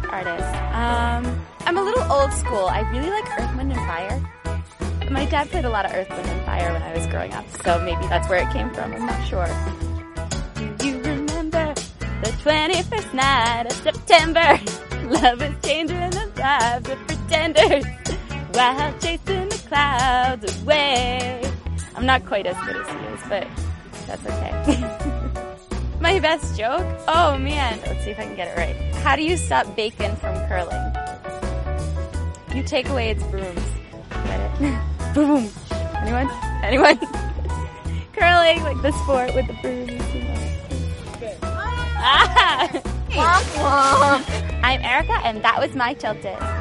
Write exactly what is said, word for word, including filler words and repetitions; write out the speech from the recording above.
music artist. Um, I'm a little old school. I really like Earth, Wind and Fire. My dad played a lot of Earth, Wind and Fire when I was growing up, so maybe that's where it came from. I'm not sure. Do you remember the twenty-first night of September? Love is changing the lives of pretenders while chasing the clouds away. I'm not quite as good as he is, but that's okay. My best joke? Oh man, let's see if I can get it right. How do you stop bacon from curling? You take away its brooms. Get it? Boom. Anyone? Anyone? Curling, like the sport with the brooms. You know. Ah! Womp womp. I'm Erica, and that was my Chilton.